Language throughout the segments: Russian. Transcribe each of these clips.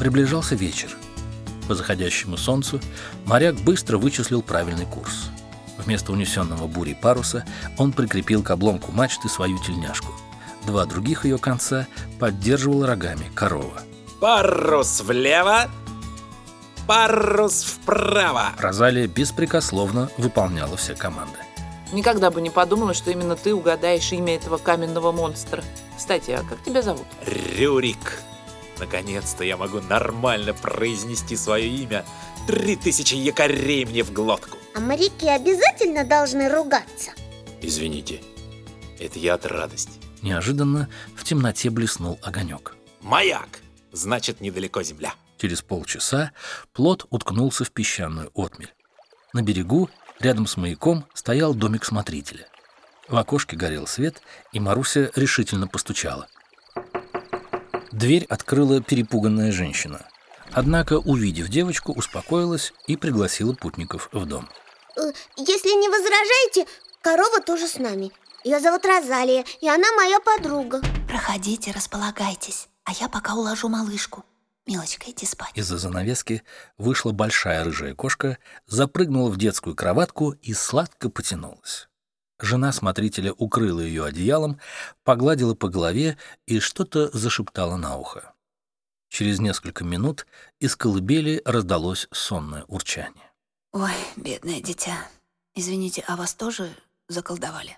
Приближался вечер. По заходящему солнцу моряк быстро вычислил правильный курс. Вместо унесенного бурей паруса он прикрепил к обломку мачты свою тельняшку. Два других ее конца поддерживала рогами корова. Парус влево, парус вправо. Розалия беспрекословно выполняла все команды. Никогда бы не подумала, что именно ты угадаешь имя этого каменного монстра. Кстати, а как тебя зовут? Рюрик. Наконец-то я могу нормально произнести свое имя. 3000 якорей мне в глотку. А моряки обязательно должны ругаться? Извините, это я от радости. Неожиданно в темноте блеснул огонек. Маяк! Значит, недалеко земля. Через полчаса плот уткнулся в песчаную отмель. На берегу, рядом с маяком, стоял домик смотрителя. В окошке горел свет, и Маруся решительно постучала. Дверь открыла перепуганная женщина. Однако, увидев девочку, успокоилась и пригласила путников в дом. Если не возражаете, корова тоже с нами. Ее зовут Розалия, и она моя подруга. Проходите, располагайтесь, а я пока уложу малышку. Милочка, иди спать. Из-за занавески вышла большая рыжая кошка, запрыгнула в детскую кроватку и сладко потянулась. Жена смотрителя укрыла ее одеялом, погладила по голове и что-то зашептала на ухо. Через несколько минут из колыбели раздалось сонное урчание. Ой, бедное дитя. Извините, а вас тоже заколдовали?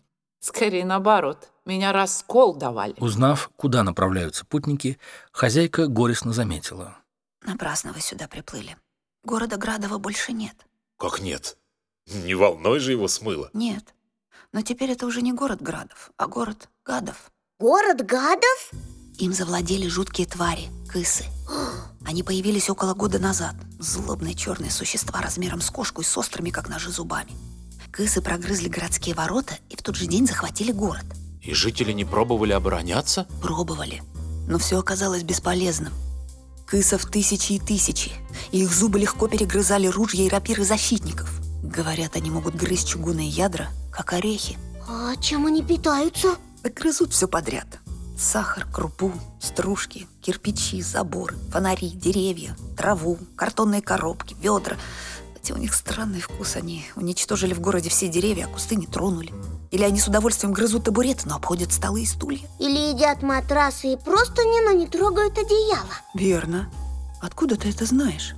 Скорее наоборот, меня расколдовали. Узнав, куда направляются путники, хозяйка горестно заметила. Напрасно вы сюда приплыли. Города Градова больше нет. Как нет? Не волной же его смыло. Нет. Но теперь это уже не город Градов, а город Гадов. Город гадов? Им завладели жуткие твари, кысы. Они появились около года назад. Злобные черные существа размером с кошку и с острыми, как ножи, зубами. Кысы прогрызли городские ворота и в тот же день захватили город. И жители не пробовали обороняться? Пробовали, но все оказалось бесполезным. Кысов тысячи и тысячи, и их зубы легко перегрызали ружья и рапиры защитников. Говорят, они могут грызть чугунные ядра, как орехи. А чем они питаются? Так грызут все подряд. Сахар, крупу, стружки, кирпичи, заборы, фонари, деревья, траву, картонные коробки, ведра. Хотя у них странный вкус. Они уничтожили в городе все деревья, а кусты не тронули. Или они с удовольствием грызут табуреты, но обходят столы и стулья. Или едят матрасы и простыни, но не трогают одеяло. Верно. Откуда ты это знаешь?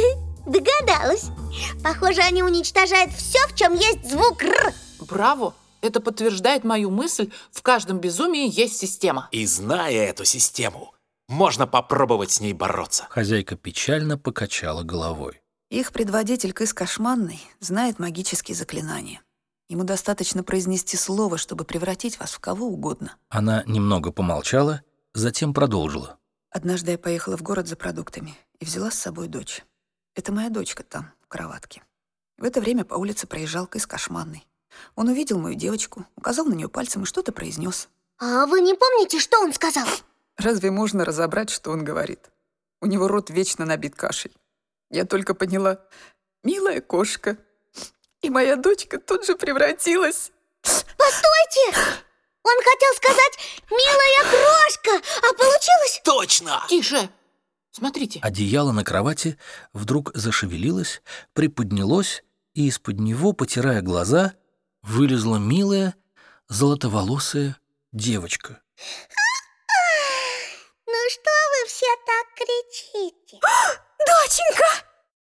Догадалась. Похоже, они уничтожают все, в чем есть звук «р». Браво! Это подтверждает мою мысль, в каждом безумии есть система. И зная эту систему, можно попробовать с ней бороться. Хозяйка печально покачала головой. Их предводитель Кыс Кошманный знает магические заклинания. Ему достаточно произнести слово, чтобы превратить вас в кого угодно. Она немного помолчала, затем продолжила. Однажды я поехала в город за продуктами и взяла с собой дочь. Это моя дочка там, в кроватке. В это время по улице проезжал Кыс Кошманный. Он увидел мою девочку, указал на нее пальцем и что-то произнес. А вы не помните, что он сказал? Разве можно разобрать, что он говорит? У него рот вечно набит кашей. Я только поняла: милая кошка. И моя дочка тут же превратилась. Постойте! Он хотел сказать «милая крошка», а получилось... Точно! Тише! Смотрите. Одеяло на кровати вдруг зашевелилось, приподнялось, и из-под него, потирая глаза, вылезла милая, золотоволосая девочка. Ну что вы все так кричите? Доченька!